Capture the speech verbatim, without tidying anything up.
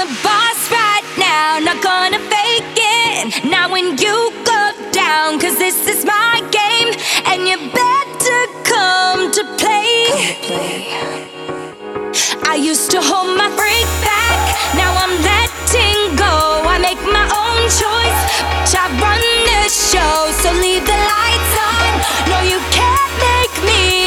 the boss right now, not gonna fake it. Now when you go down, cause this is my game, and you better come to play. I used to hold my freak back, now I'm letting go. I make my own choice, bitch, I run the show. So leave the lights on, no you can't make me